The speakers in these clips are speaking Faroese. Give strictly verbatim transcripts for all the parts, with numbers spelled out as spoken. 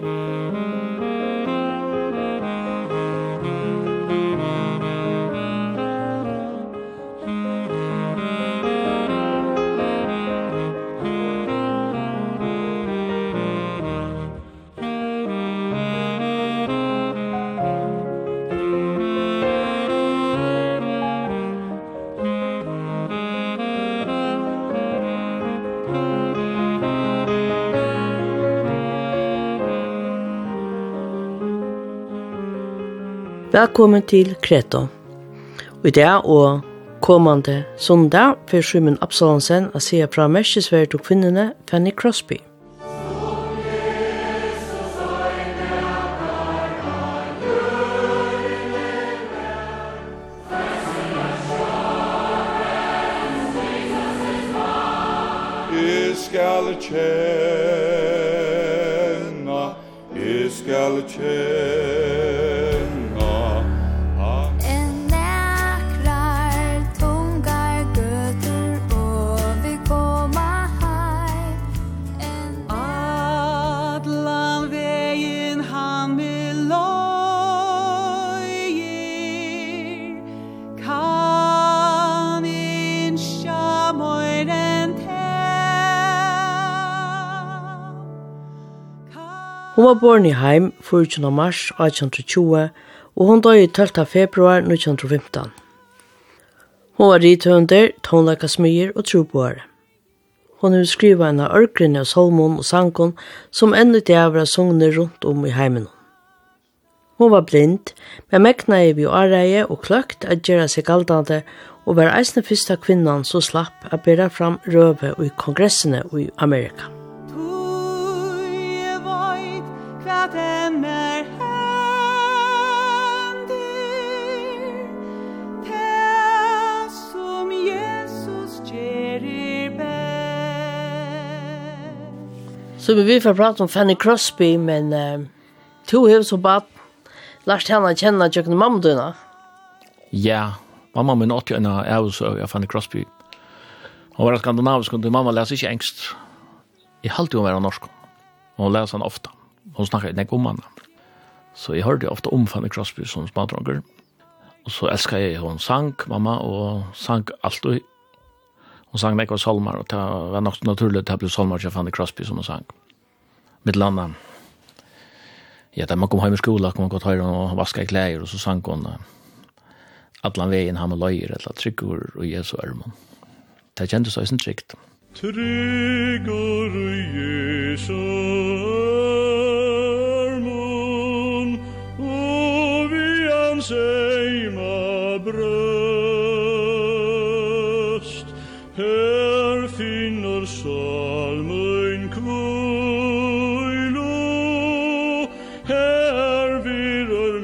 Velkommen til Kreto. I dag og kommande sondag for Simon Absalonsen å se fra merkesverdet og kvinnene Fanny Crosby. I skal kjenne, I skal kjenne. Hon var born i heim fjortonte mars arton tjúgu og hon døde tólvte februar nítjan fimtan. Hon var rithøvender, tonleikasmyr og troboare. Hon har skrivet en av ørgrene av salmon og sangon som enda i dævra songene rundt om i heimen. Hon var blind, men mekna i vi areie og kløkt at gjøre seg galdande og var eisne fyrsta kvinnan som slapp å bæra fram røve i kongressene i Amerika. Den er hendir, det som Jesus gerir best. Så vi får prata om Fanny Crosby, men uh, to har så bara lärt henne känna tjöken mamma dina. Ja, mamma min åt en av så jag Fanny Crosby. Hon var skandinavisk och mamma läser inte engst. I halt hon var norsk. Hon läser han ofta. Hon snackade inte om henne. Så jag hörde ofta om Fanny Crosby som smadronger. Och så älskade jag hon sang, mamma, och sang alltid. Hon sang nekva salmar, och det var nog naturligt att det blev salmar till Fanny Crosby som hon sang. Mitt landa. Ja, där man kom hem i skolan, kom man gå till och vaska i kläder, och så sang hon Allan vägen han och löjer, eller tryggor och Jesu armon. Det kändes så inte tryggt. Tryggor och Jesu seima bröst her finner salmen kvöjlo her virrar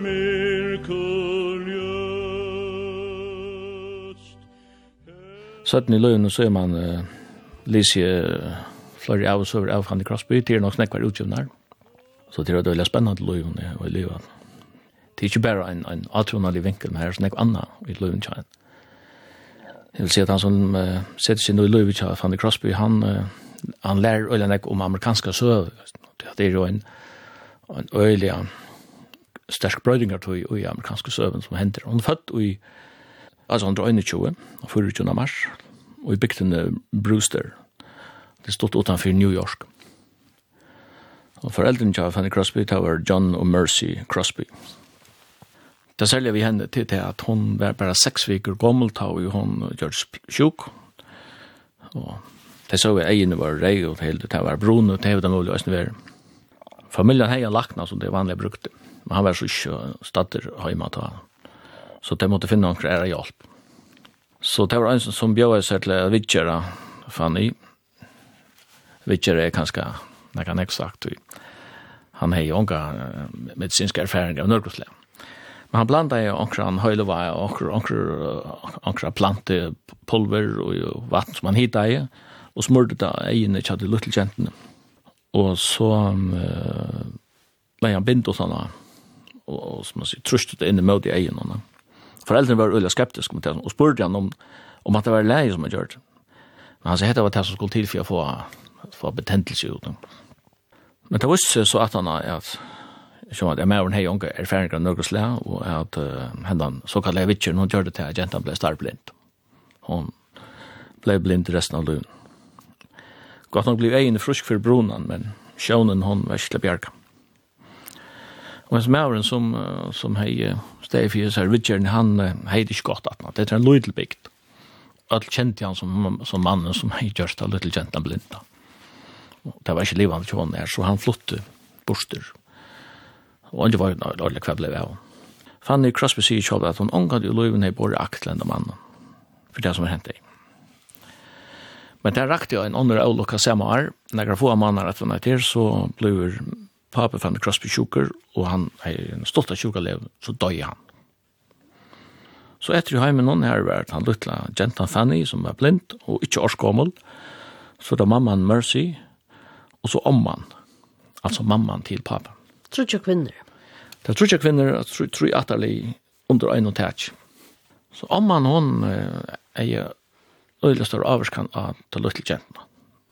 myrkuljöst. Sånn i løgene så er man uh, lyser flere av oss over av Fanny Crosby til nok snakk var utgivnar. Så det er veldig spennende løgene og i livet. Det er ikke bare en, en atronalig vinkel, men her er sånn noe annet i løven til. Jeg vil si at han som uh, setter seg nå i løven til Fanny Crosby, han, uh, han lærer øyelig nek om amerikanske søv. Det er jo en, en øyelig sterk brøydinger til i amerikanske søven som hender. Hun er født i altså einogtjúgu, fjortjúgunda mars, og i bygden Brewster. Det stod utanfor New York. Og foreldrene til Fanny Crosby, det var John og Mercy Crosby. Det særlig vi henne til til at hun var bare seks veker gammel, da hun gjør sjuk. Og det så vi egene var rei, og det var brun, og det var det mulig å være. Familien heier lakna, som det vanlige brukte. Men han var så ikke stadder hjemme til han. Så de måtte finne noen ære hjelp. Så det var en som bjør seg til å vidgjøre Fanny. Vidgjøre er kanskje, det kan jeg sagt. Han har jo unga medisinske erfaringer av Norgesle. Men han blandade ju onkran höjlova och onkran onkran plante pulver och vatten som han hittade i och smörde det i en chatte little gentleman. Och så uh, lade han bind och såna och som man säger tröstade in i mode i egen och föräldrarna var öliga skeptiska mot det och spurgade han om om att det var läge som han gjort. Men han sa att det var det som skulle till för att få få betändelse ut. Men det var ikke så at han at som at jeg med henne unge erfaringer av Norges le, og at uh, henne såkallet vitcher, hun gjør det til at jenten ble starblind. Hun ble blind resten av løven. Godt nok ble egen frusk for bronen, men sjønen hun var ikke til bjerke. Og en smøren som, uh, som hei steg for seg vitcher, han uh, hei det ikke godt at han. Det er en løydelbygd. Alle kjente han som, som mannen som hei gjørst av løytel jenten blind. Det var ikke livet til henne der, så han flyttet borster. Og han var en ordentlig kveld av henne. Fanny Crosby sier selv at hun omgatt i løyven hei både akt til mannen. For det som er hentet. Men det rakte jo en andre avlukka samme år. Når jeg få mannen etter henne til, så ble pappa Fanny Crosby sjuker, og han er en stolt av sjukalev, så døg han. Så etter i heimen noen her var han lytla gentan Fanny, som var blind, og ikke årsgommel. Så da mamman Mercy, og så omman, altså mamman til pappa. Trutja kvinner. Det er trutja kvinner, tror jeg atterlig under øyn og tæt. Så omman, hon er jo øyelig større averskan av til lyttel jentene.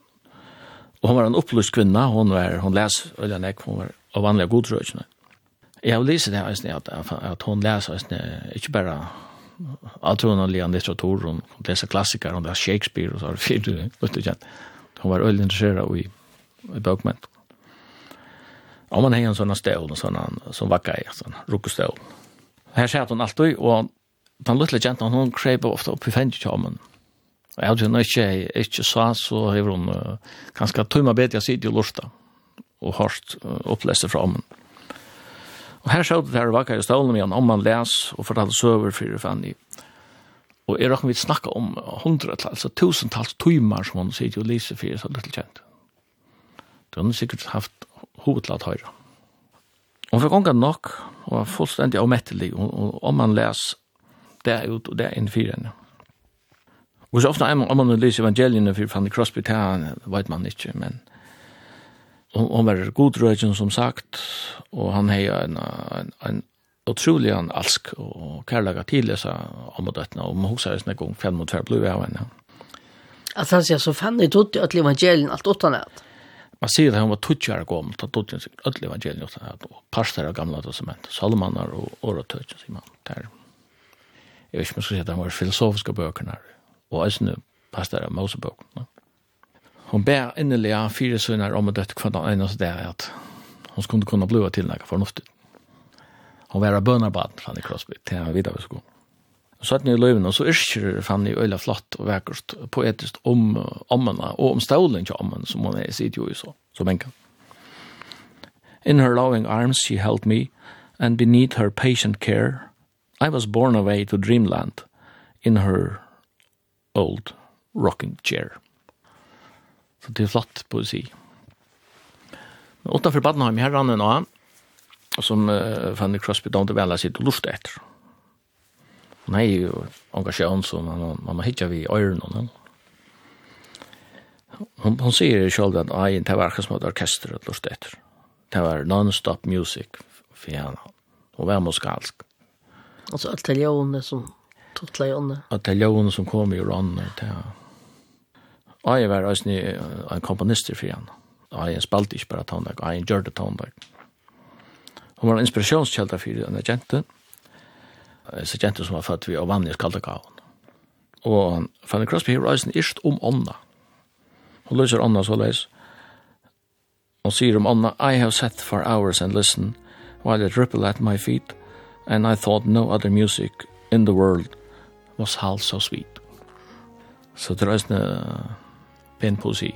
Og hon var en opplyst kvinna, hon var, hon les øyelig nek, hon var av vanlige godrøkene. Jeg har lyst det her, at, at hon leser ikke bare altronalig av litteratur, hon leser klassiker, hon leser Shakespeare, og så har det fire lyttel jent. Hon var øyelig interesseret i, i bøkment. Om man har en sånn stål, sånn som vakker i, sånn rukkestål. Her ser hun alltid, og den lille jenten, hun kreper ofte opp i fengt til hommen. Og jeg hadde ikke, ikke sa, så har hun uh, ganske tøyma bedre side i lorta, og hørt uh, opplese fra hommen. Og her ser det her vakker i stålen med om man les, og fortalte søver for Fanny. Og jeg råkker vi snakke om hundretall, altså tusentals tøymer som hun sier og lyser for så lille jent. Det har hun sikkert haft hovedlat høyre. Hun fikk ångan nok, og var fullstendig avmettelig, og, og om man les det er ut, og det er innenfor henne. Og så ofte er man, om man leser evangeliene for Fanny Crosby, det vet man ikke, men hun var godrøyden som sagt, og han har en, en, en utrolig en alsk og kærlega tidløsa om og døttene, og man husker en gang fem mot fem blod av henne. At han sier så Fanny tog til at evangelien alt åttan er. Man sier at hun var tutjar gammel, ta tog til at evangelien åttan er, og parster av gamla testament, Salomaner og Åretøy, sier man. Der. Jeg vet ikke om jeg skal si at han var filosofiske bøkene her, og også pastor av Mosebok. No? Hun ber innelig av fire sønner om å døtte hver den eneste det at hun skulle kunne bli til noe fornuftig. Hun var av bønarbaden, Fanny Crosby, til han videre vi skulle. Så satt ni i løven, og så yrker Fanny øyla flott og vekkert poetisk om ommene, og om stålen til ommene, som hun er sitt jo i så, som en kan. In her loving arms she held me, and beneath her patient care, I was borne away to dreamland in her old rocking chair. Så det er flott poesi. Men utenfor Badenheim, her rann en annen, som uh, Fanny Crosby dømte vel av sitt lust etter. Hun er jo engasjert, så man, man må hitte vi i øyrene. Hun, hun sier selv at jeg det var ikke som et orkester og lust etter. Det var non-stop music for henne. Hun var musikalsk. Altså alt det ljående som tog ljående. Alt det ljående som kom i rånene. Jeg var også en komponister for henne. Jeg spalte ikke bare tåndag, jeg gjør det tåndag. Hun var en inspirationskjelda for denne jenten. En jente som var født ved å vanlige skaldekaven. Og Fanny Crosby har også ikke om ånda. Hun løser ånda så leis. Hun sier om ånda, I have sat for hours and listened while it rippled at my feet, and I thought no other music in the world was half so sweet. Så det er også en pen poesi.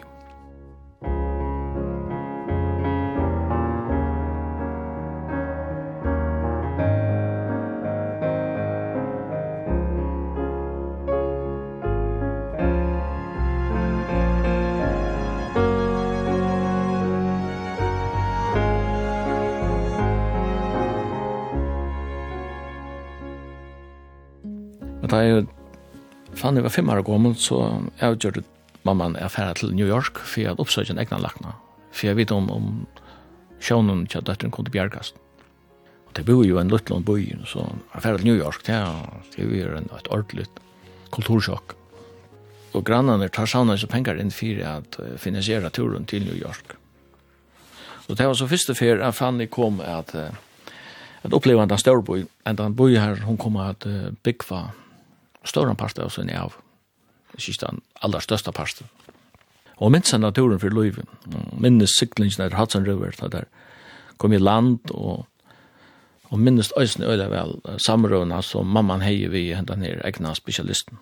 Da jeg fann jeg var fem år gammel, så jeg gjorde mamman affæra til New York for jeg hadde oppsøkt en egna lakna. For jeg vet om, om sjånen til at døtteren kunne bjergast. Og det bor jo en luttlån boi, så affæra til New York, det er jo en, et ordentlig kultursjokk. Og grannene tar savnet så penger inn for at finansiere turen til New York. Så det var så første fer at Fanny kom at, uh, at oppleva en storboi, en den boi her, hun kom at uh, byggva større part av sin av, ikke den aller største parten. Og minns en naturen for livet, minnes syklingen der Hudson River, der kom i land, og, og minnes øysene øyla vel samrådene som mamman hei vi hentan her egna spesialisten.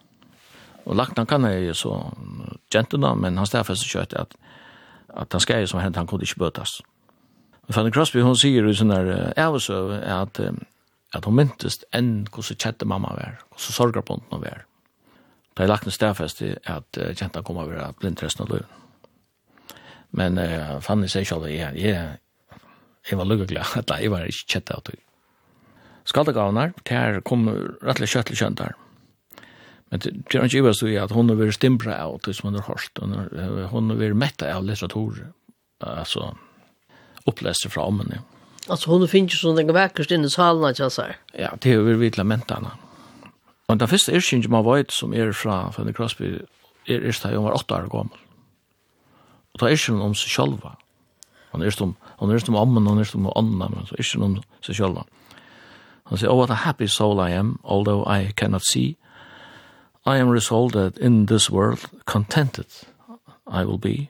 Og lagt han kan jeg så gentuna, men han stedfest kjøtt at at han skrev som hentan han kunne ikke bøtas. Men Fanny Crosby, hun sier i sånn der avsøv at, at hun myntest enn hvordan kjette mamma var, hvordan sorgarbunden hun var. Da jeg lagt en stedfest i at uh, jenta kom over at blind resten av løven. Men uh, Fanny sier selv at jeg, jeg, jeg var lykkelig at jeg var ikke kjette av tog. Skaldegavene her kom rettelig kjøttelig kjønt her. Men det er ikke iverst i at hun har vært stimbra av det som hun har hørt. Hun har vært metta av litteratur, altså oppleser fra ommen. Altså hun finner sånn den vekkert inn i salen av kjassar. Ja, det er jo virkelig mentene. Og den første erskjent man vet som er fra Fanny Crosby er erst da hun var åtte år gammel. Og da er erskjent om seg sjølva. Hun er erst om, hun er erst om ommen, hun er erst om ånden, men så er erskjent om seg sjølva. Hun sier, oh, what a happy soul I am, although I cannot see. I am resolved that in this world, contented I will be.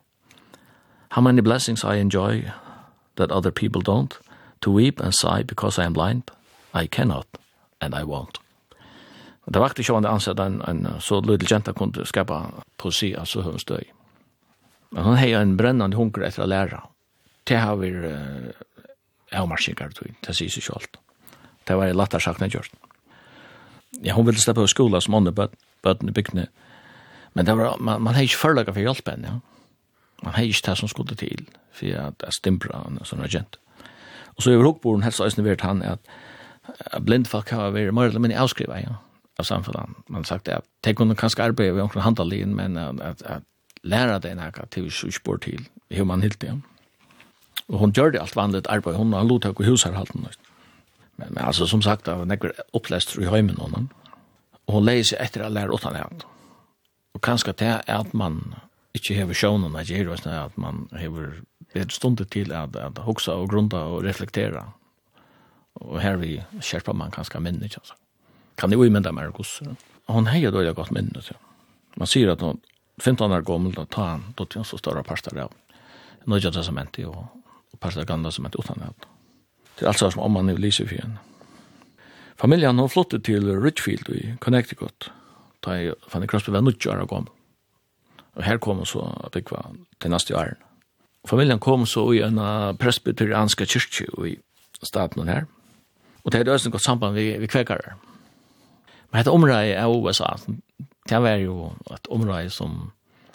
How many blessings I enjoy that other people don't. To weep and sigh because I am blind. I cannot, and I won't. Det var ikke sånn ansett en, en så lydel jenta kunne skapa poesi av så høyens døy. Men hun har en brennande hunger etter å lære. Det har vi uh, avmarskjengere, det sier seg selv. Det var lattere sagt enn gjort. Ja, hun ville steppe på skola som andre bøt, bøten i bygdene. Men det var, man, man har ikke forlaget for hjelpen, ja. Man har ikke det som skulle til for at det stimpra en sånn agent. Og så er Rokboren helst også vært han at, at blindfolk har vært mer eller mindre avskrivet, ja, av samfunnet. Man har sagt at de kunne kanskje arbeide ved omkring handalien, men at, at, at lære det noe til vi spår til hur man helt det. Og hun gjør det alt vanligt arbeid. Hun har lov til å gå husarhalten. Men, men altså, som sagt, det var nekker opplest i heimen honom. Og hun leier seg etter å lære åttan det. Og kanskje det er at man ikke hever sjånen at gjør det, at man hever bedre stunder til at, at hoksa og grunda og reflektera. Og her vi skjerper man kanskje minne, ikke altså. Kan jo imenda mer gos. Hun heier dårlig godt minne, ja. Man sier at hun femton år gammel, da tar han då til så større parster av Nødja testamentet og, og parster gamla testamentet utan det. Det er altså som om man er lyser for henne. Familien har flyttet til Richfield i Connecticut, da jeg Fanny Crosby var nødja år gammel. Og her kom så byggva til neste år. Familien kom så i en presbyterianska kyrkje i staten her. Og det er også gått samband vi, vi kvekare. Men dette området er U S A. Det var jo et område som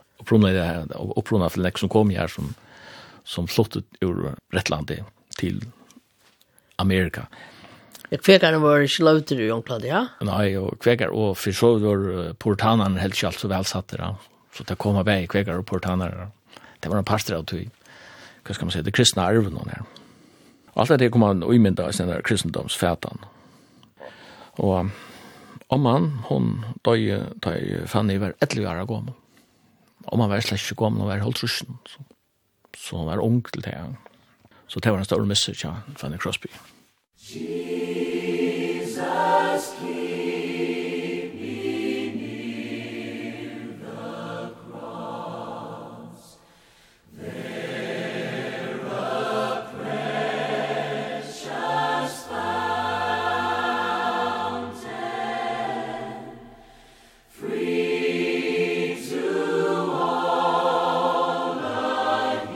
opprunnet til nek som kom her som, som flottet ur Rettlandet til Amerika. Kvekare var ikke lovter i Jongklad, ja? Nei, og kvekare, og for så var portanerne helt ikke alt så velsatte da. Så det kom av i kvekare og portanere. Det var en pastor av tog. Hva skal man si? Det kristne arven her. Og alt det kom an og imynda i sånne kristendomsfætan. Og om man, hun døg, døg Fanny var elleve år gammel. Om man var slett ikke gammel, hun var holdt trusen. Så, så hun var ung til det. Så det var en stor message av Fanny Crosby. Jesus, keep me near the cross. There a precious fountain, free to all a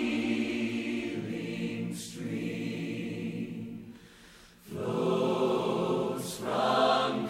healing stream, flows from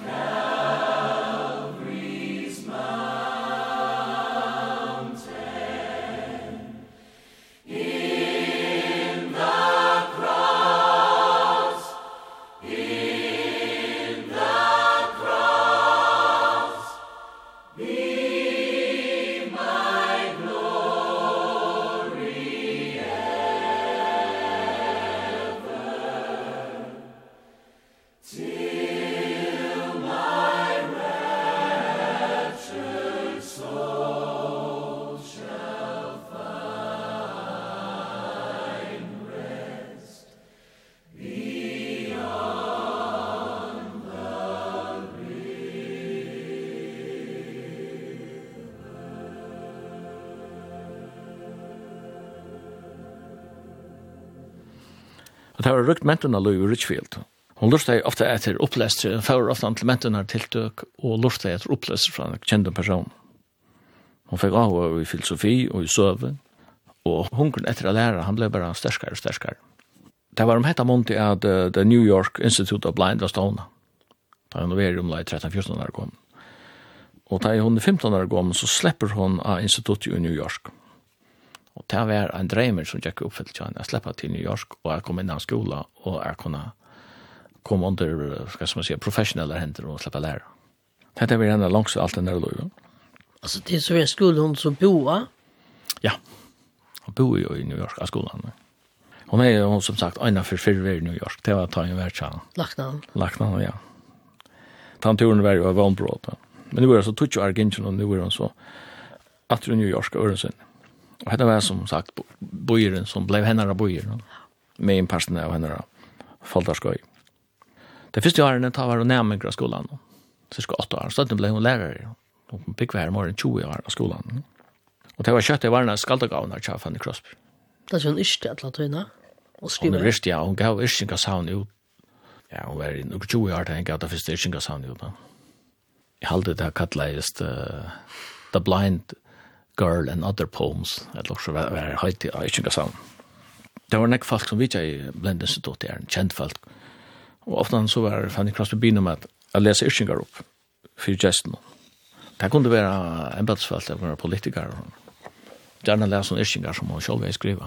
det var rukt mentorna Louis i Richfield. Hon lurte ofta etter opplestre, fører ofta til mentorna tiltøk, og lurte etter opplestre fra en kjent person. Hon fikk av i filosofi og i søve, og hungren etter å lære, han ble bare sterskere og sterskere. Det var om hetta måned at uh, The New York Institute of Blind var stående. Da hun var i omlag tretton fjorton år gammel. Og da hun er femton år gammel, så slipper hun av instituttet i New York. Og det var en dreimer som gikk oppfyllt til henne. Jeg slipper til New York, og jeg kom inn av skolen, og jeg kunne komme under, skal man si, professionelle hender og slippe lære. Dette var en langst alt den der løy. Altså, det er så en skole hun som bor? Ja, hun bor jo i New York av skolen. Hon är ju som sagt ena för fyra i New York. Det var ta en världschans. Lacknan. Lacknan, ja. Tanturen var ju vanbrott. Men det var så touch Argentina och nu var hon så att i New York och sen. Och det var som sagt bojen som blev hennes bojen. Med en person av hennes foldarskoj. Det första året tar var närmare skolan. Så ska åtta år. Så det blev hon lärare. Hon fick vara mer än tjugo år av skolan. Och det var kött i varna skaldagavnar till Fanny Crosby. Det är ju en yrke att låta henne. Hon er visst, ja, hon gav yrkinga sound ut. Ja, hon var i noen tjugo år til henne gav det første yrkinga sound ut. Jeg halde det kallet uh, The Blind Girl and Other Poems. Jeg lukk så var høyt i yrkinga sound. Det var nek folk som vidt jeg i Blindinstituttet, er en kjent folk. Og ofte så var Fanny Crosby bina med at jeg leser yrkingar opp for gesten. Det kunne være embedsfelt, det kunne være politikere. Gjerne lese yrkingar som hun selv vil skriva.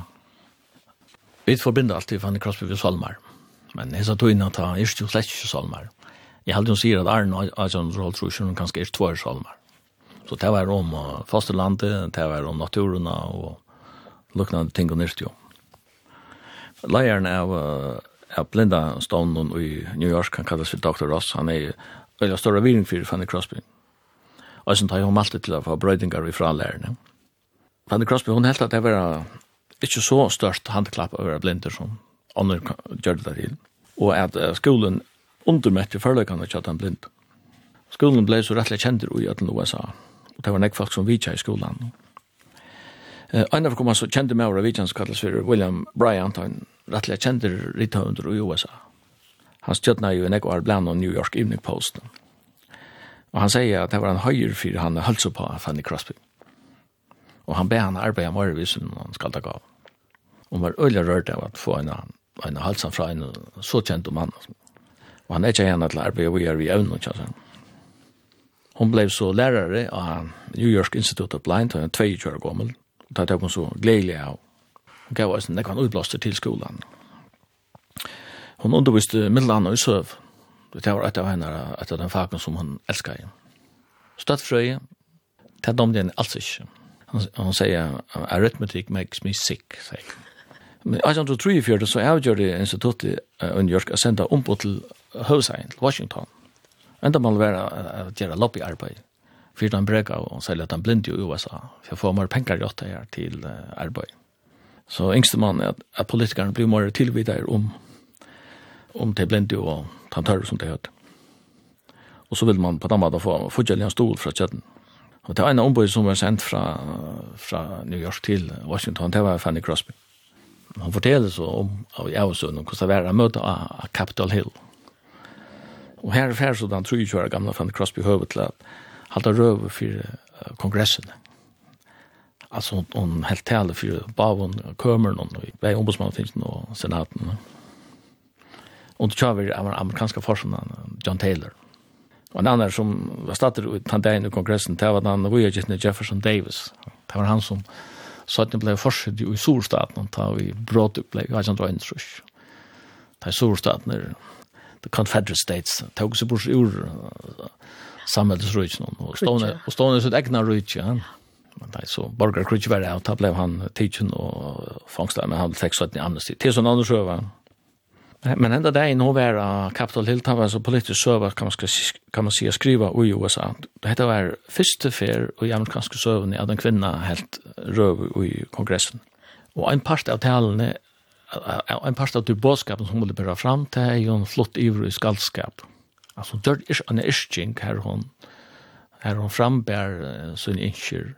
Vi forbinder alltid Fanny Crosby ved Solmar. Men jeg sa tog inn at han er jo slett ikke Solmar. Jeg halde hun sier at Arne og John Rolls tror hun kanskje er två Solmar. Så det var om fosterlandet, det var om naturerna og luknande ting og nyrt jo. Leieren av, av blinda stånden i New York, han kallas for doktor Ross, han er veldig større viring for Fanny Crosby. Og så tar hun alltid til å få brøydingar ifra lærerne. Fanny Crosby, hun helt at det var ikke så størst handklapp over blinder som andre gjør det til. Og at uh, skolen undermøtte forløkene til at han blind. Skolen ble så rettelig kjenter i U S A. Og det var nek folk som vidtja i skolen. Uh, en av kom så kjente med over vidtja som kalles for William Bryant, han rettelig kjenter rithøvender i U S A. Han stjøtna jo nek var bland av New York Evening Post. Og han sier at det var en høyre for han hølse på Fanny Crosby. Og han ber han arbeide morgenvis som han skal ta gav. Og var øyelig rørt av at få en, en halsen fra en så kjent mann. Og han er ikke igjen til å arbeide vi er i evnen. Hun ble så lærere av New York Institute of Blind, og han er tjugo år gammel. Og det tok hun så gledelig av. Hun gav oss en nekvann utblåster til skolen. Hun underviste middelandet i søv. Det var et av henne, et av den fagen som hun elsket. Støttfrøye, det er dommen alls ikke. Han, han sier, arithmetic makes me sick, sier. Men I don't know, tre så avgjør det instituttet i New York å sende ombud til Høvseien, til Washington. Enda må være å gjøre lobbyarbeid. For han breka og sier at han blind i U S A, for å få mer penger gjort her til arbeid. Så yngste mann er at, at politikerne blir mer tilvidere om, om det blinde og tantører som det hørt. Og så vil man på den måten få fortjellig en stol fra kjøtten. Og det var en ombud som var sendt fra, fra New York til Washington, det var Fanny Crosby. Han forteller så om av Javsund, hvordan det var å møte av Capitol Hill. Og her er ferdig sånn tjugo år gamle Fanny Crosby høvet til at halte røve for kongressen. Altså hun helt tale for bavun, kømeren, og vei ombudsmannen og senaten. Og det kjøver av amerikanske forskerne, John Taylor. Og en annen som var startet i tandeien i kongressen, det var den William Jefferson Davis. Det var han som sånn ble forsøkt i Storstaten, da vi brått opp ble, jeg vet ikke om det var inntrykk. Det er Storstaten, the Confederate States, det er også bort ur samhällsrujtjen, og stående sitt egna rujtjen. Men det er så, Borgar Krutsch var det, og da ble han tidsen og fangstet, men han fikk sånn i amnesti. Til sånn andre søva. Men enda det er nå var Capitol Hill, det var så politisk søva, kan man, ska, kan man si, skriva i U S A. Det var første fer og i amerikanske søvn at en kvinna helt røv i kongressen. Og en part av talene, en part av de bådskapen som ville bæra fram, det er jo en flott ivrig skaldskap. Altså, det er en ischking her hun, her hun frambær sin innskjør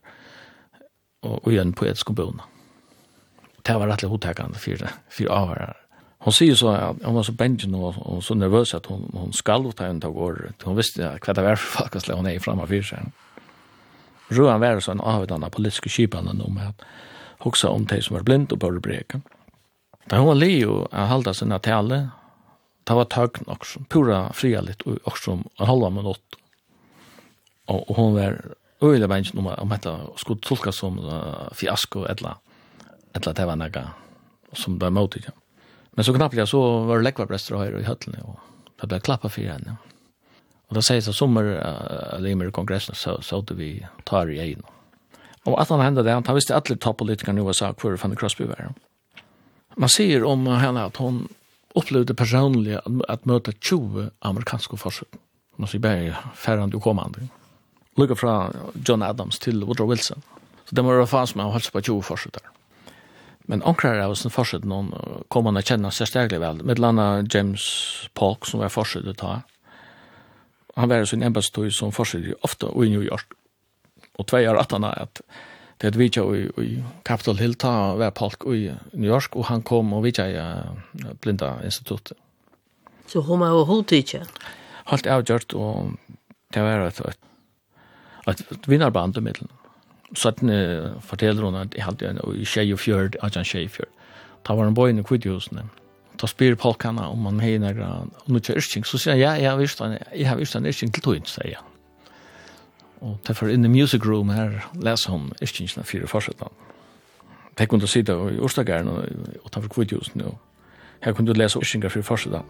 og i en poetisk bona. Det var rettelig hodtakende for, for avhører. Hon säger så att hon var så bänken och, och så nervös att hon, hon skall ta en tag år. Hon visste vad det var för folk att slå hon är framför för sig. Ruan var så en avdannad politisk skipan om att också om det som var blind och började breka. Da hon var Leo att hålla sina tale, det var tagg också, pura frialigt och också en halva minut. Och, och hon var öjliga bänken om, om detta skulle tolkas som uh, fiasko eller, eller det var något som var motigt. Ja. Men så knappt jag så var det läckvarbrester här i hötlen och det blev klappat för henne. Och då sägs att sommar uh, limer i kongressen så, så att vi tar i egen. Och att han hände det, han visste att alla toppolitikerna i U S A kvar Fanny Crosby var. Man säger om henne att hon upplevde personligen att, att möta tjugo amerikanska forsök. Man säger bara färrande och kommande. Lugga från John Adams till Woodrow Wilson. Så det var fan som har hållit på tjugo forsök där. Men omkring av sin forsök någon kom man att känna sig stärkligt väl. Med landa James Polk som var forsök att ta. Han var sin ämbetsstoj som forsök ofta i New York. Och två år att han är att det är vi i, i Capitol Hill ta var Polk i New York och han kom och vi i Blinda institutet. Så hon var hållt inte? Helt avgjort och det var ett, ett, ett vinnarband i middelen. Så att ni fortäller hon att jag hade i Tjejofjörd, Adjan Tjejofjörd. Det var en boj i kvidhusen. Då spyr Polk henne om man har några nyttja yrking. Så säger jag, ja, jag har visst en, jag har visst en yrking till tog, säger jag. Och därför in the music room här läser hon yrkingsna fyra forsättan. Det kunde sitta i Orstagärn och ta för kvidhusen nu. Här kunde du läsa yrkingar fyra forsättan.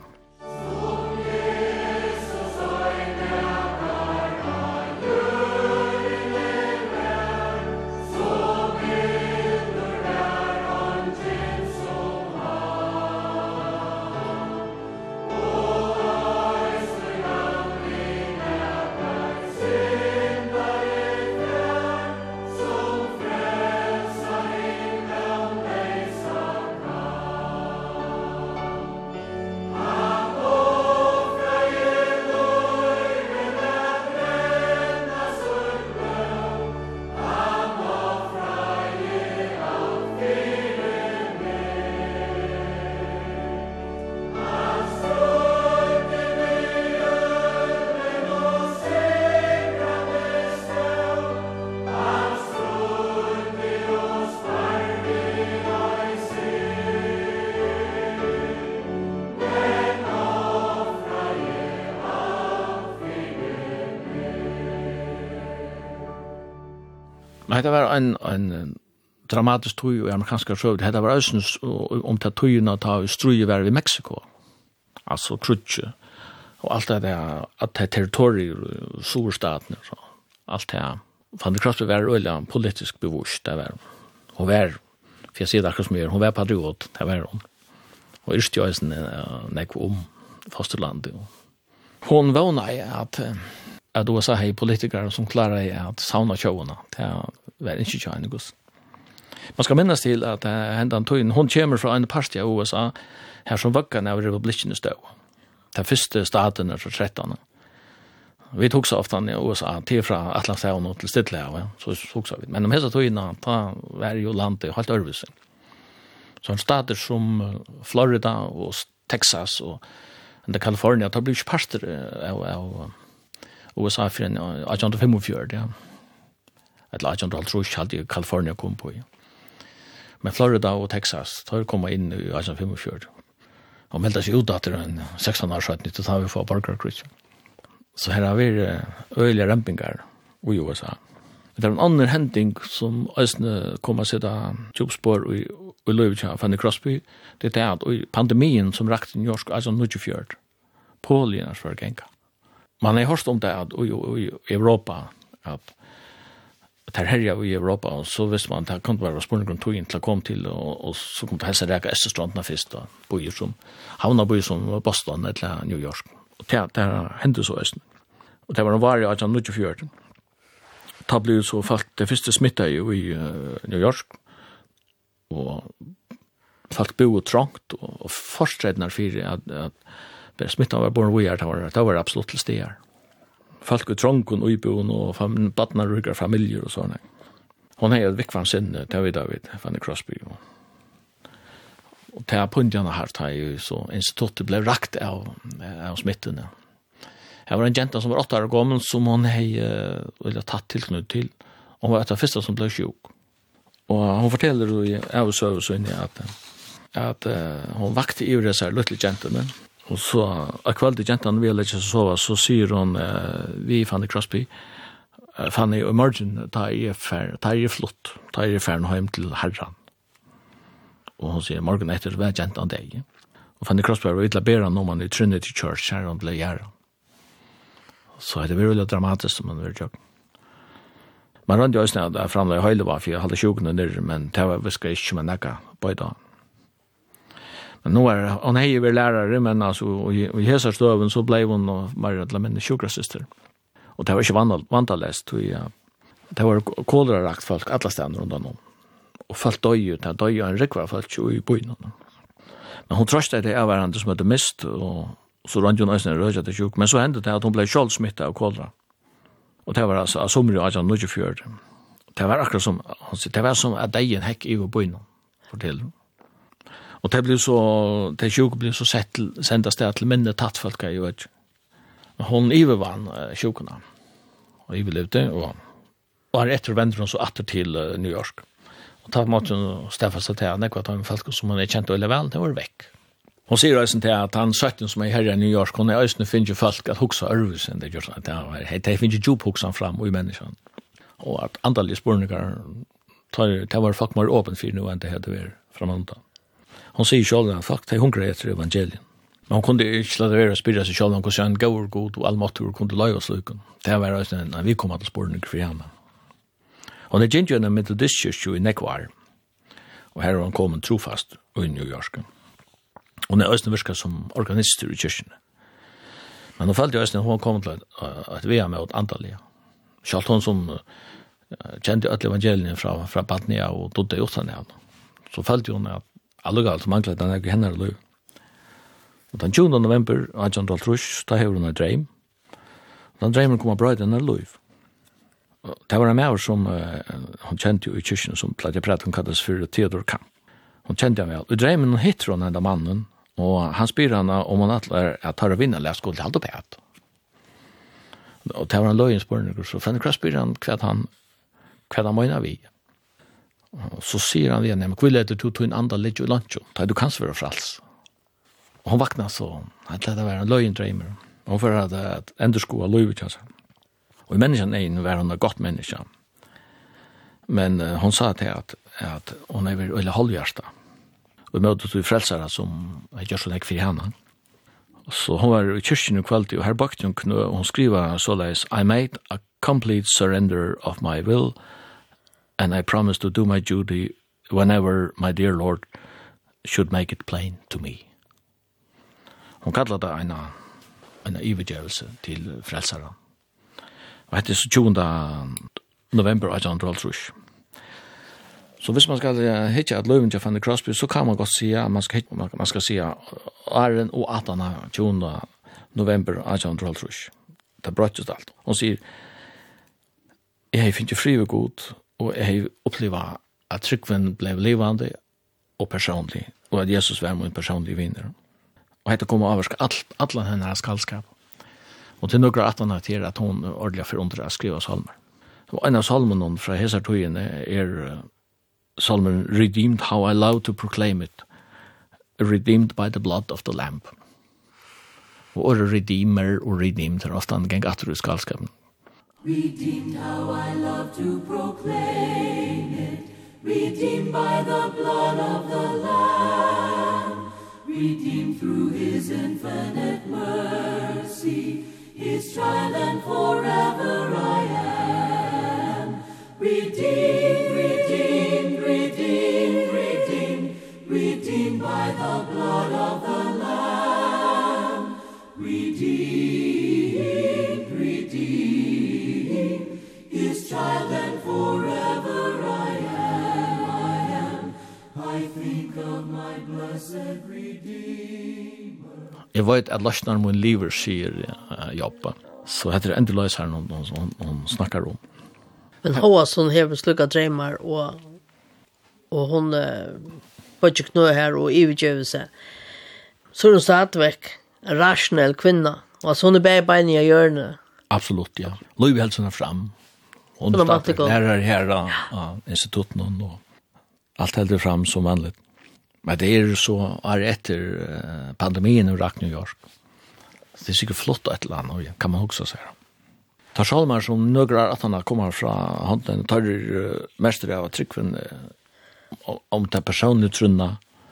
Nej, det var en, en dramatisk tog i amerikanska sjö. Det var ösens om att togna ta strujevär i Mexiko. Alltså krutche. Och allt det där, att det är territorier, storstaten och så. Allt det här. Fanny Crosby var öliga politisk bevust. Det var. Hon var, för jag ser det som är, hon var patriot. Det var hon. Och just jag är en nek om fosterlandet. Hon vånade att att U S A har politiker som klarar att sauna tjåna. Det var inte tjåna gus. Man ska minnas till att det hände en tog. Hon kommer från en parti av U S A här som veckan av republiken stod. Den första staten är för tretton. Vi tog så ofta i U S A till från Atlantshavn till Stillehavet. Så såg vi. Men de här togna ta varje land är helt övervis. Så en stater som Florida och Texas och det Kalifornien tar blivit parter av, av U S A för en arton fyrtiofyra, ja. Ett arton halvtrus hade Kalifornien kom på. Ja. Men Florida och Texas tar komma in i arton fyrtiofyra. Och meldar sig ut att det är en sexton år sedan så tar vi för borgarkrig. Så här har vi öliga rampingar i U S A. Det är en annan händning som östne kommer att sätta jobbspår i i Löwitja Fanny Crosby. Det är att pandemin som rakt i New York alltså nittiofyra. Polien för gänga. Man har hört om det att i Europa att det här i Europa och så visste man att det kunde vara spårningen tog in till att komma till och, och så kom det hälsa räka Österstranderna först och bojer som havnade som Boston eller New York. Och det, det hände så östen. Och det var en varje arton nittiofyra. Det blev så fallt det första smitta i New York. Och folk bo trångt och, och försträdnar för att, att smittan var born weird var det var absolut till stegar. Folk är trångt och ibon och fam, barnar ryggar familjer och sådana. Hon har ett vikvan sinne, det vet David, Fanny Crosby. Och, Och till punktjarna här tar ju så institutet blev rakt av, av smittan. Det var en jenta som var åtta år gammal som hon hade ville tatt tillknyt till. Hon var ett av första som blev sjuk. Och hon fortäller i avsöv så inne att att uh, hon vakte i det så här lilla jenten. Och så av kvällen jenten ville inte sova så säger hon uh, vi fann det Crosby uh, fann i emergen ta i fär ta i flott ta i färn hem till herran. Och hon säger morgon efter var jenten dig. Och fann det Crosby var illa bära när man i Trinity Church här och blev jära. Så det var väldigt dramatiskt som man vill göra. Man rönde ju också där fram i höjde var för jag hade tjugo ner men det var viska inte med näka på idag. Men nu är hon är ju lärare men alltså i hela stöven så blev hon och Maria till min sjukrasyster. Och det var inte vandal vandalest och ja det var kolera rakt folk alla ständer runt om. Och folk dog ju där dog ju en rekvar folk ju i byn. Men hon tröstade det av varandra som hade mist och så rönde hon också en röja till sjuk men så hände det att hon blev självsmittad av kolera. Och det var alltså av sommer och nu tjugofjörd. Det var akkurat som, det var som att dejen häck i och bøyna, fortell. Og det blev så, det sjuk blev så sett, sendt sted til minne tattfolk, jeg vet ikke. Hon ivervann uh, sjukene, og iverlevde, og var etter vendte hon så atter til uh, New York. Og da måtte hun steffe seg til, nekva at folk som hun er kjent veldig vel, det var vekk. Hon sier også til at han søtten som er her i New York, hun er også finner folk at huksa ørvisen, det gjør sånn, det finner djup huksan fram i menneskene. Og at antallige spurningar, det var folk mer åpen for nu enn det hadde vært framånda. Hon sier selv at folk, det hungrer etter evangelien. Men hon kunde ikke la det være å spyrre seg selv om hvordan en gaur god og allmåttur kunne løy oss lykken. Det var også en vi kom til spurning for henne. Hon er gjerne en metodistkyrkjo i Nekvar, og her er hon kommet trofast i New York. Hon er også virka som organister i kyrkjene. Men hon følte også at hon kom til at vi er med åt antallige. Selv hon som kjente alle evangelien fra, fra Batnia og dodde i Ottanea. Så følte hon at alle galt manglet den ikke henne løy. Og den tjugonde november, atten trus, da hever hon en dream. Den dreimen kom av brøyden er løy. Det var en med som uh, hon kjente jo i kyrkjene som platt jeg pratet hun kalles for Theodor Kamp. Hon kjente jeg vel. I dreimen hittar hon enda mannen, og han spyr henne om hon atler at tar og vinner lært skole til halde pæt. Og det var en løyen spørning, så fann jeg spyr han hva han, hva han møyna vi. Og så sier han igjen, men hva vil jeg til to en andre litt i lunsjon, da du kan svare frals. Og hon vakna så, at det var en løyen dreimer. Hon får at et endersko av løyvet, altså. Og i menneskene egen var hon et godt menneske. Men uh, hon sa til at, at hon er veldig halvhjersta. Og i møte til frelsere som jeg gjør sånn ikke for henne. Så hon var i kyrkjen i kvalitet, og her bakte hun knø, og hun skriver såleis, I made a complete surrender of my will, and I promise to do my duty whenever my dear Lord should make it plain to me. Hon kallar det en en ivergjørelse til frelsere. Og hette er tjugonde november atten trus. Så hvis man skal hitte at løven til Fanny Crosby, så kan man godt si at man skal, man skal si at æren og attende tjugonde november atten trus. Det brøttes alt. Hun sier, jeg har finnet fri og god, og jeg har opplevd at tryggven ble levende og personlig, og at Jesus var min personlige vinner. Og dette kommer å avvarske alle henne skallskap. Og til noen attende til at hun ordentlig forundrer å skrive salmer. Og en av salmene fra Hesartøyene er salmen Redeemed how I love to proclaim it, redeemed by the blood of the lamb. Og ordet redeemer og redeemed er ofte en gang atter i skallskapen. Redeemed how I love to proclaim it, redeemed by the blood of the Lamb, redeemed through his infinite mercy, his child and forever I am. Redeemed, redeemed, redeemed, redeemed, redeemed by the blood of the Lamb, redeemed, redeemed, his child and forever I am, I am. I think of my blessed Redeemer. Jeg vet at løsner min liver sier uh, jobba. Så heter det endelig her noen, noen, noen snakker om. Men Håas hon har slukka drömmar och och hon budget nu här och övergivelse. Så hon satt veck en rationell kvinna. Och så hon är bara bein i hjörnet. Absolut, ja. Louis hälsar henne fram. Hon Hon har startar lärare här ja. Ja, instituten och allt hällde fram som vanligt. Men det är så är efter pandemin i Rack New York. Det är säkert flott ett eller annat, kan man också säga. Tar salmar som några att han kommer från handen tar uh, mästare av tryckven uh, om det personligt trunna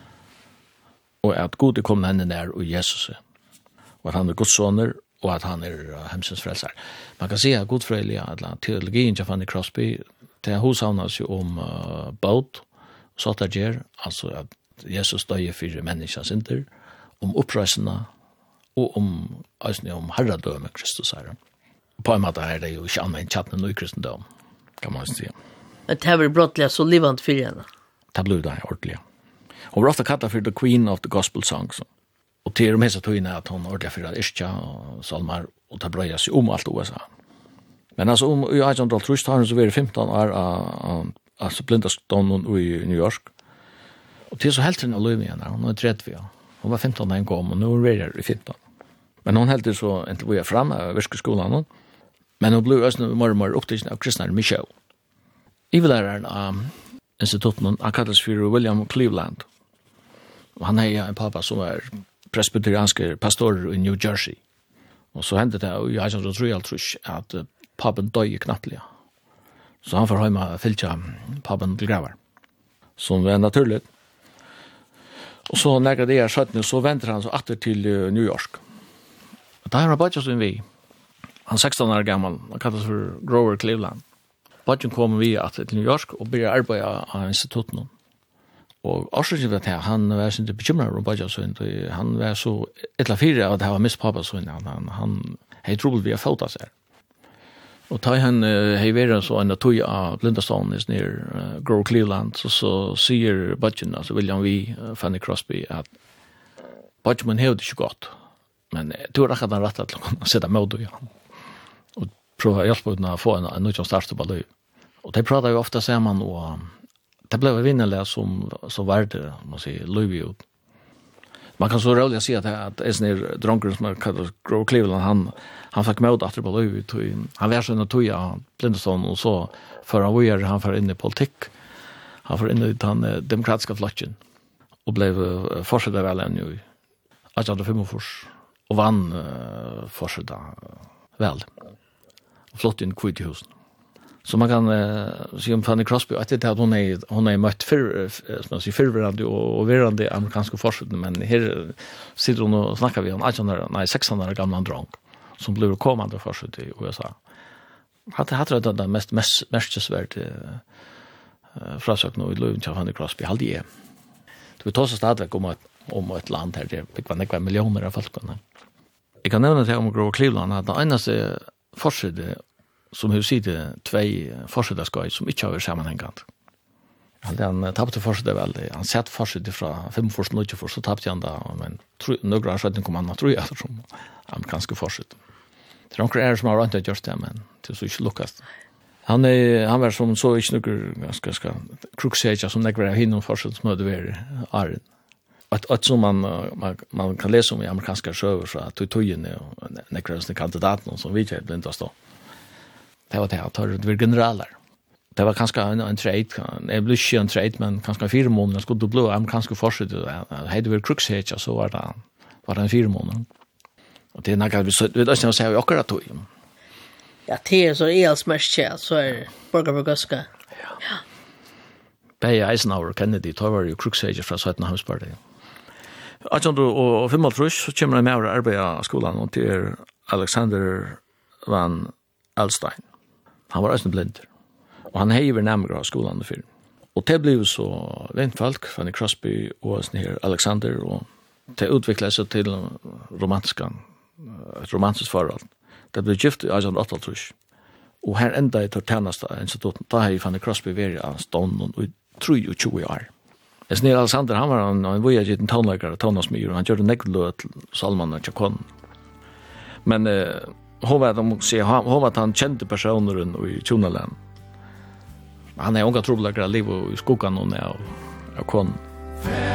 och att Gud kom henne där och Jesus och att han är Guds soner och att han är uh, hemsens frälsare. Man kan säga godfröjliga att teologin av Fanny Crosby det hos handlas ju om uh, båt så att det ger alltså att Jesus döjer för människans synder om upprösarna och om alltså om herradöme Kristus är. På en måte är det jo ikke anvendt tjattene noe i kristendom, kan man säga. Men det har vært brottelig så livant for henne. Det blev det ordentligt. Hon var ofta kallat för the queen of the gospel songs. Och till och med så tog att hon ordentligt för att ischja och salmar och ta bröja sig om allt U S A. Men alltså om i arton trus har hon så var det femton år alltså blindastånden i New York. Och till så helt henne löv igen, hon var trettio. Hon var femton när hon kom och nu är hon i femton. Men hon helt så inte var fram av verkskolan. Men hon blev också mer och mer upptagen av kristna Michel. Iveläraren av instituten, han kallas för William Cleveland. Och han är en pappa som är presbyteriansk pastor i New Jersey. Och så hände det i arton tre att pappen dög knappligt. Så han får hemma fylltja pappen till gravar. Som är naturligt. Och så när det är sjutton så vänder han så åter till New York. Och där har han bara som vi. Han är sexton år gammal. Han kallas för Grover Cleveland. Badgen kommer vi att till New York och börjar arbeta av instituten. Och årsöken var det här, han var så inte bekymrad om Badgen så inte. Han var så ett eller fyra att det var miss pappa så inte. Han, han hade trubbel via fota sig. Och tar han hej vara så en tog av blindastånden ner Grover Cleveland så, så säger Badgen, alltså William V. Fanny Crosby att Badgen man hade inte gott. Men du har rätt att rätta till att sätta mod i han. Och prova att hjälpa ut att få en, en ny start på liv. Och det pratar ju ofta samman och det blev vinnarliga som, som värde, man säger, liv ut. Man kan så roligt säga att, att en sån här dronker som kallas Grover Cleveland, han, han fick mod att på liv ut. Han var så en tog av blindestånd och så för han var han för in i politik. Han för in i den demokratiska flocken och blev uh, fortsatt väl än i arton fyrtiofem och vann uh, fortsatt uh, väl. Och flott in kvitt i husen. Så man kan uh, se om Fanny Crosby att det att hon är hon är mött för som sig förvärande och och verande amerikanska forskare men här sitter hon och snackar vi om arton nej sexton år gamla dronk som blev kommande forskare i U S A. Hade hade det den mest mest mest svårt uh, frasök nu i Lund till Fanny Crosby hade det. Det tar så stadigt om att om ett land här det fick vara några miljoner av folk. Jag kan nämna det om Grover Cleveland att den enaste forskare som har sitt två forskare som inte har sammanhängande. Han tappade forskare väl. Han sett forskare från fem forskare och nio så tappade han då. Men några år sedan kom han att tro jag som amerikanska forskare. Det är några är som har inte gjort det men det är så inte lyckas. Han är han var som så inte några ganska ska kruxeja som några hinner forskare som hade varit är att att som man, man man kan läsa om i amerikanska shower så att du tog in och några kandidater som vi inte blindast då. Det var det att det var generaler. Det var kanske en, en trade, det blev inte en trade, men kanske fyra månader skulle du bli amerikanska forskare. Hade det varit kruxhetsja så var det, var det en fyra månader. Och det är något vi så, vi vet inte vad säger vi akkurat tog. Ja, det är så elsmärkt så är borgarburgaska. Ja. Ja. Beje Eisenhower och Kennedy, då var det ju kruxhetsja från Sötnahamnspartiet. arton fyrtiofem så kommer jag med att arbeta i skolan och till Alexander van Alstein. Han var också blind. Och han hever närmare av skolan för. Och det blev så vänfolk, Fanny Crosby och sån här Alexander och det utvecklade sig till romantiska ett romantiskt förhåll. Det blev gift i arton åttioåtta. Och här ända i tortjänasta institutet, då har Fanny Crosby varit av stånden i tjugo år. En sån här Alexander, han var en, en voyage en tonläggare, tonårsmyr, och han gjorde nektlöt salmarna till kon. Men eh, hon var de se hon var han kände personer i Tjonaland. Han är unga trubbelagra liv i skogen och när och kon.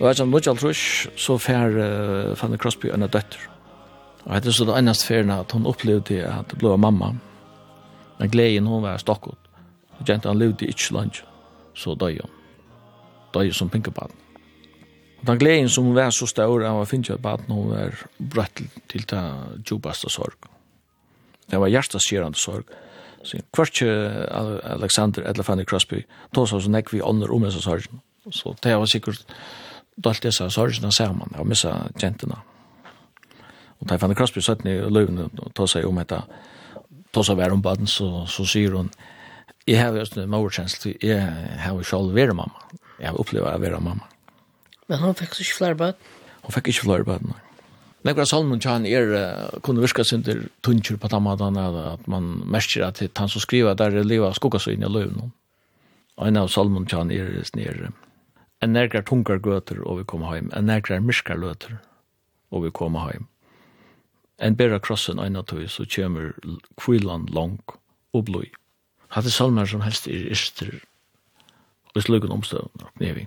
Og jeg som nødgjald trus, så fær uh, Fanny Crosby en døtter. Og det er så det eneste ferien at hun opplevde at det ble mamma. Men gleden hun var stokkot. Og jenten han levde ikke langt, så døg hun. Døg som pinkebaden. Og den gleden som var så stor av å finne at baden hun var brøtt til, til det djupaste sorg. Det var hjerteskjerende sorg. Så kvart Alexander eller Fanny Crosby tog seg så nekk vi ånder om disse sorgen. Så det var sikkert dalt disse sorgene sammen av missa jentene. Og da Fanny Crosby satt ned i løven og tog seg om etter tog seg være om baden, så, så sier hun jeg har jo en overkjensel, jeg har jo selv vært mamma. Jeg har opplevd å være mamma. Men han fikk ikke flere bad? Hun fikk ikke flere bad, nei. Nekvar salmen tjan er uh, kunne virka sin til tunnkjur på tammadan at man merker at han som skriver der er livet skugga så inn i løven. Og en av salmen tjan er snir en nærkar tungar gøter og vi kommer heim, en nærkar myskar løter og vi kommer heim. En bera krossen ein av tog så kommer kvillan lang og blod. Hatt er salmer som helst er ister og slukken omstøvn og kneving.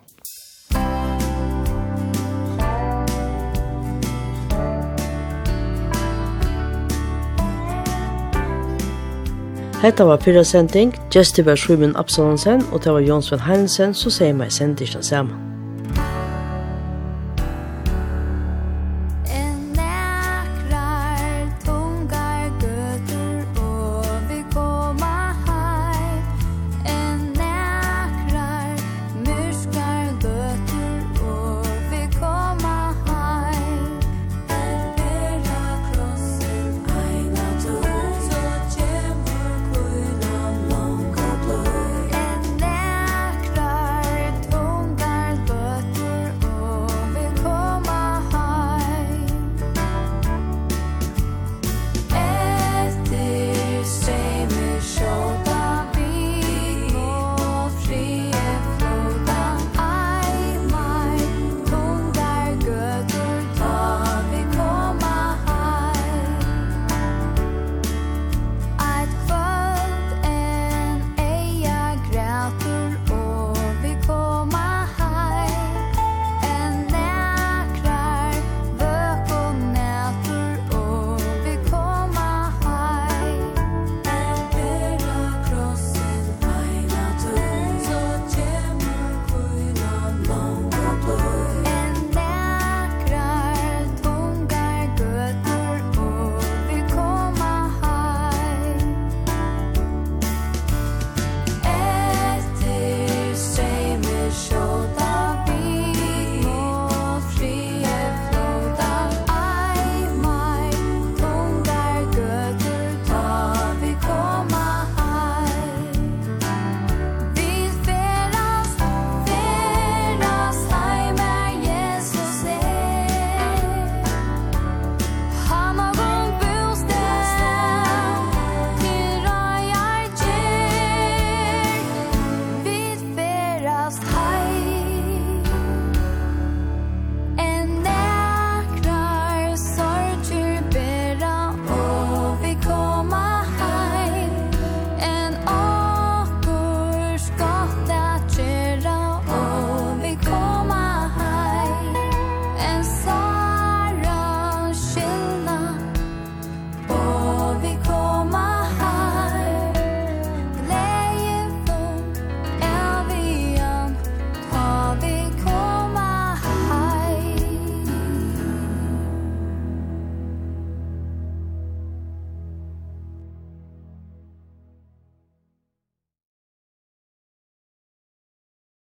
Hetta var fyrra sending, Gjesti var Sjumen Absalonsen, og det var Jonsven Heinsen, så sier meg sendisjen sammen.